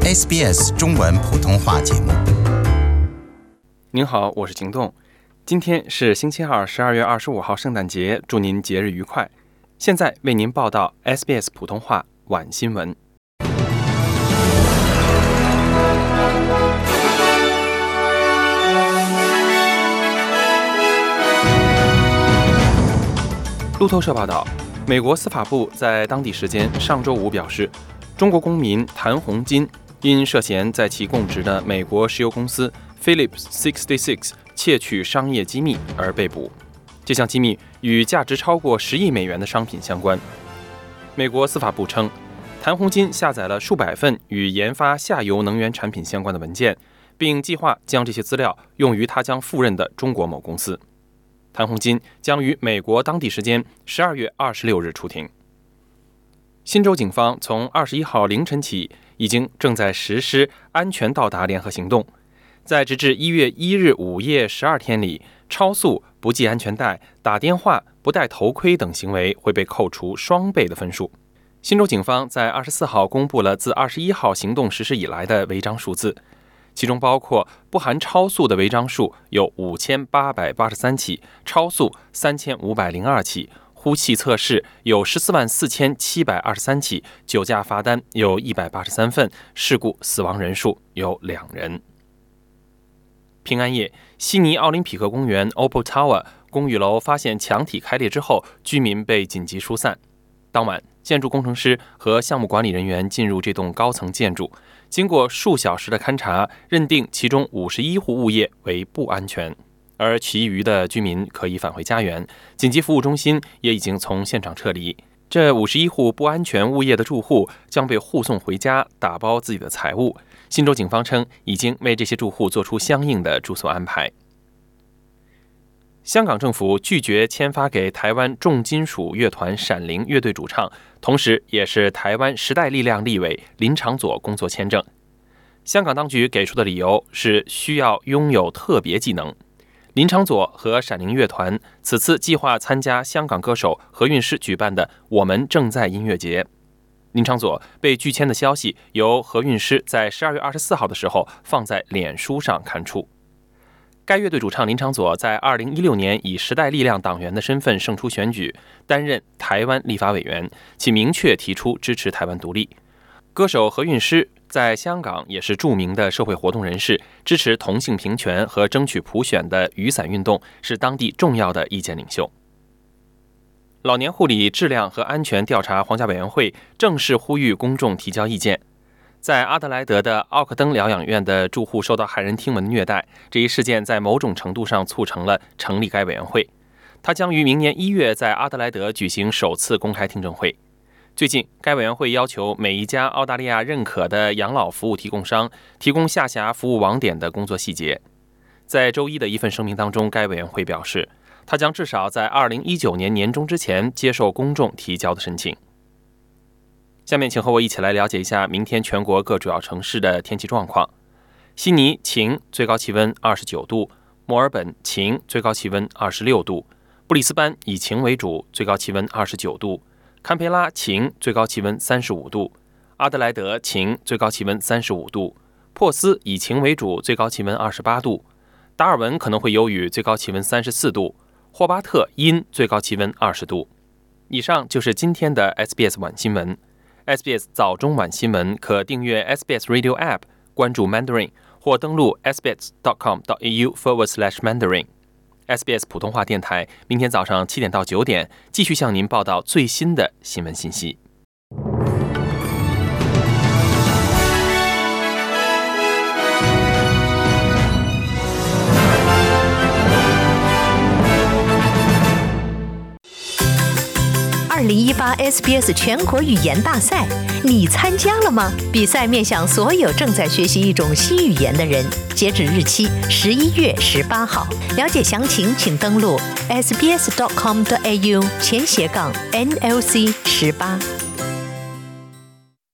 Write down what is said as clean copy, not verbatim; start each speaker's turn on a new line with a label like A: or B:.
A: SBS 中文普通话节目。
B: 您好，我是秦栋。今天是星期二，12月25号，圣诞节，祝您节日愉快。现在为您报道 SBS 普通话晚新闻。路透社报道，美国司法部在当地时间上周五表示，中国公民谭红金因涉嫌在其供职的美国石油公司 Phillips 66窃取商业机密而被捕。这项机密与价值超过10亿美元的商品相关。美国司法部称，谭红金下载了数百份与研发下游能源产品相关的文件，并计划将这些资料用于他将赴任的中国某公司。谭红金将于美国当地时间12月26日出庭。新州警方从21号凌晨起已经正在实施安全到达联合行动，在直至1月1日午夜12天里，超速、不系安全带、打电话、不戴头盔等行为会被扣除双倍的分数。新州警方在24号公布了自21号行动实施以来的违章数字，其中包括不含超速的违章数有5883起，超速3502起，呼气测试有144723起，酒驾罚单有183份，事故死亡人数有2人。平安夜，悉尼奥林匹克公园 Opal Tower 公寓楼发现墙体开裂之后，居民被紧急疏散。当晚，建筑工程师和项目管理人员进入这栋高层建筑，经过数小时的勘查，认定其中51户物业为不安全，而其余的居民可以返回家园。紧急服务中心也已经从现场撤离。这51户不安全物业的住户将被护送回家，打包自己的财物。新州警方称，已经为这些住户做出相应的住宿安排。香港政府拒绝签发给台湾重金属乐团闪灵乐队主唱，同时也是台湾时代力量立委林长佐工作签证。香港当局给出的理由是需要拥有特别技能。林长佐和闪灵乐团此次计划参加香港歌手何韵诗举办的我们正在音乐节。林长佐被拒签的消息由何韵诗在12月24号的时候放在脸书上刊出。该乐队主唱林长佐在2016年以时代力量党员的身份胜出选举，担任台湾立法委员，其明确提出支持台湾独立。歌手何韵诗在香港也是著名的社会活动人士，支持同性平权和争取普选的雨伞运动是当地重要的意见领袖。老年护理质量和安全调查皇家委员会正式呼吁公众提交意见。在阿德莱德的奥克登疗养院的住户受到骇人听闻的虐待，这一事件在某种程度上促成了成立该委员会。它将于明年1月在阿德莱德举行首次公开听证会。最近，该委员会要求每一家澳大利亚认可的养老服务提供商提供下辖服务网点的工作细节。在周一的一份声明当中，该委员会表示，它将至少在2019年年中之前接受公众提交的申请。下面请和我一起来了解一下明天全国各主要城市的天气状况。悉尼晴，最高气温29度；墨尔本晴，最高气温26度；布里斯班以晴为主，最高气温29度；堪培拉晴，最高气温35度；阿德莱德晴，最高气温35度；珀斯以晴为主，最高气温28度；达尔文可能会有雨，最高气温34度；霍巴特阴，最高气温20度。以上就是今天的 SBS 晚新闻。SBS 早中晚新闻可订阅 SBS Radio App， 关注 Mandarin 或登录 sbs.com.au/Mandarin。 SBS 普通话电台明天早上7点到9点继续向您报道最新的新闻信息。
C: 2018 SBS 全国语言大赛，你参加了吗？比赛面向所有正在学习一种新语言的人，截止日期11月18号。了解详情，请登录 sbs.com.au/NLC18。